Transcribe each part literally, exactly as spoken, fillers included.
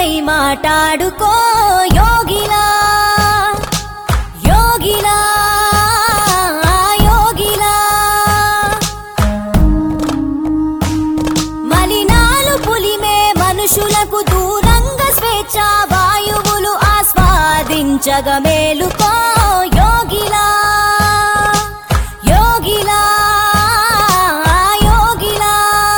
నేస్తమై మాటాడుకో యోగిలా యోగిలా యోగిలా మలినాలు పులిమే మనుషులకు దూరంగా స్వేచ్ఛ వాయువులు ఆస్వాదించగా మేలుకో యోగిలా యోగిలా యోగిలా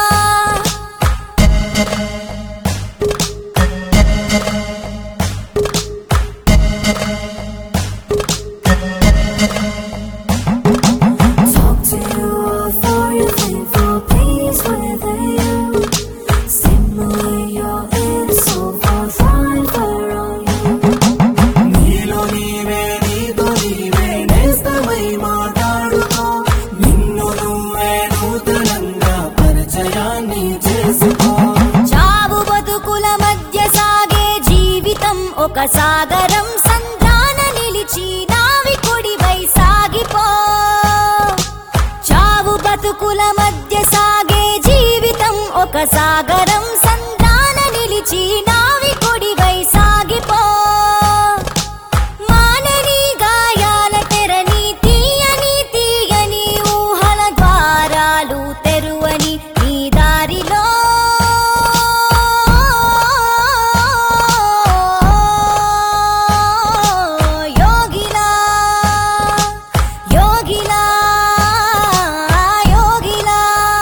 Talk to you for your thing for peace within you. Simulate your inner soul for fine for on you. నీలో నీవే నీతో నీవే నేస్తమై మాట్లాడుకో నిన్ను నువ్వే నూతనంగా పరిచయాన్ని చేసుకో చావు బతుకుల మధ్య సాగే జీవితం ఒక సాగరం సంద్రాన నిలిచి నావికుడివై సాగిపో చావు బతుకుల మధ్య సాగే జీవితం ఒక సాగరం సంద్రాన నిలిచి నావికుడివై సాగిపో మానని గాయాల తెరని తీయని తీయని ఊహల ద్వారాలు తెరువని నీ దారిలో యోగిలా యోగిలా యోగిలా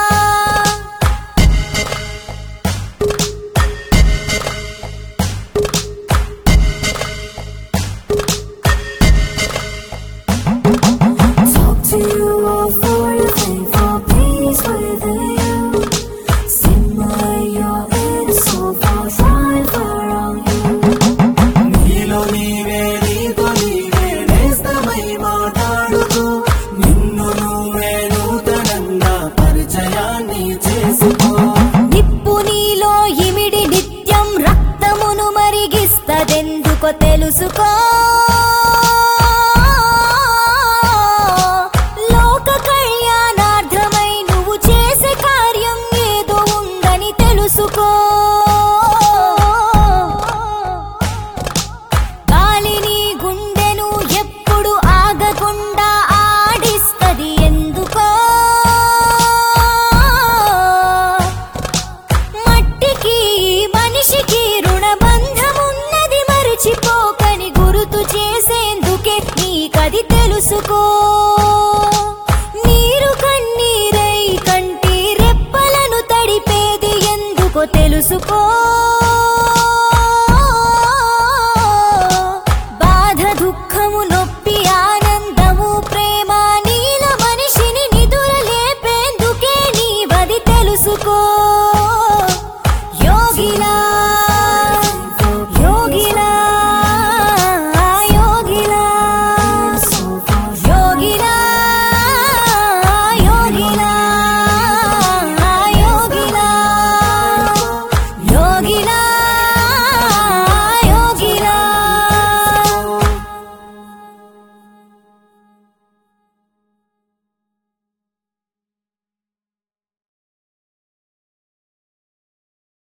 Talk to you all for your thing for peace within you. Simulate your inner soul for fine for on you. నీలో నీవే నీతో నీవే నేస్తమై మాట్లాడుకో నిన్ను నువ్వే నూతనంగా పరిచయాన్ని చేసుకో నిప్పు నీలో ఇమిడి నిత్యం రక్తమును మరిగిస్తదెందుకో తెలుసుకో లోక కళ్యాణార్థమై నువ్వు చేసే కార్యం ఏదో ఉందని తెలుసుకో గాలిని గుండెను ఎప్పుడు ఆగకుండా ఆడిస్తది ఎందుకో మట్టికి మనిషికి రుణబంధమున్నది మరిచిపోకని గుర్తు చేసేందుకే నీకది తెలుసుకో నీరు కన్నీరై కంటి రెప్పలను తడిపేది ఎందుకో తెలుసుకో